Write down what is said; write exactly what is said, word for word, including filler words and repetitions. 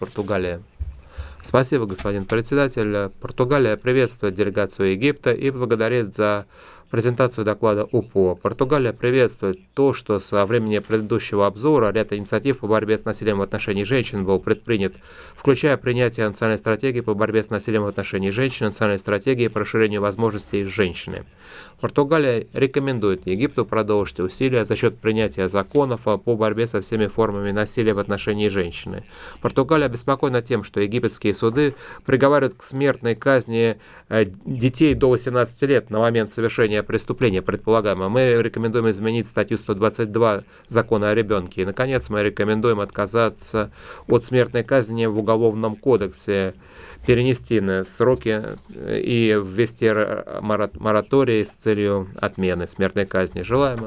Португалия. Спасибо, господин председатель. Португалия приветствует делегацию Египта и благодарит за презентацию доклада УПО. Португалия приветствует то, что со времени предыдущего обзора ряд инициатив по борьбе с насилием в отношении женщин был предпринят, включая принятие национальной стратегии по борьбе с насилием в отношении женщин, национальной стратегии по расширению возможностей женщины. Португалия рекомендует Египту продолжить усилия за счет принятия законов по борьбе со всеми формами насилия в отношении женщины. Португалия обеспокоена тем, что египетские суды приговаривают к смертной казни детей до восемнадцати лет на момент совершения преступления предполагаемого. Мы рекомендуем изменить статью сто двадцать два Закона о ребенке. И, наконец, мы рекомендуем отказаться от смертной казни в Уголовном кодексе, перенести на сроки и ввести мораторий с целью отмены смертной казни. Желаем